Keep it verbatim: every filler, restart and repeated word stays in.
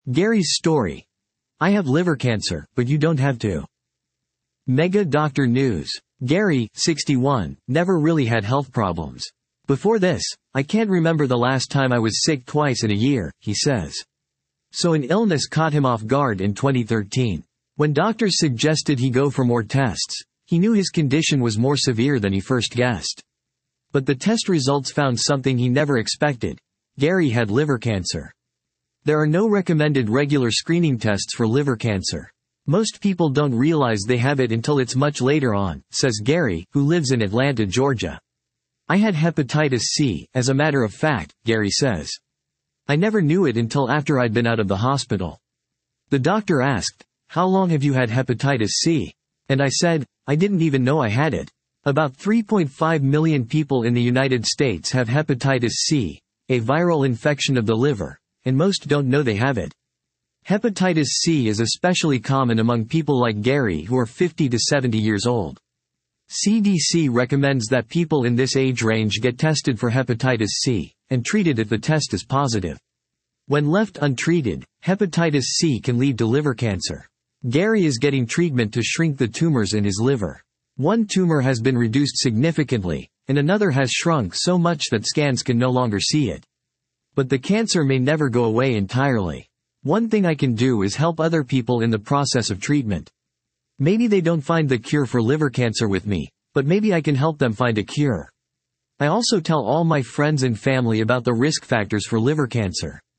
Gary's story. I have liver cancer, but you don't have to. Mega Doctor News. Gary, sixty-one, never really had health problems. Before this, I can't remember the last time I was sick twice in a year, he says. So an illness caught him off guard in twenty thirteen. When doctors suggested he go for more tests, he knew his condition was more severe than he first guessed. But the test results found something he never expected. Gary had liver cancer. There are no recommended regular screening tests for liver cancer. Most people don't realize they have it until it's much later on, says Gary, who lives in Atlanta, Georgia. I had hepatitis C, as a matter of fact, Gary says. I never knew it until after I'd been out of the hospital. The doctor asked, "How long have you had hepatitis C?" And I said, "I didn't even know I had it." About three point five million people in the United States have hepatitis C, a viral infection of the liver, and most don't know they have it. Hepatitis C is especially common among people like Gary who are fifty to seventy years old. C D C recommends that people in this age range get tested for hepatitis C, and treated if the test is positive. When left untreated, hepatitis C can lead to liver cancer. Gary is getting treatment to shrink the tumors in his liver. One tumor has been reduced significantly, and another has shrunk so much that scans can no longer see it. But the cancer may never go away entirely. One thing I can do is help other people in the process of treatment. Maybe they don't find the cure for liver cancer with me, but maybe I can help them find a cure. I also tell all my friends and family about the risk factors for liver cancer.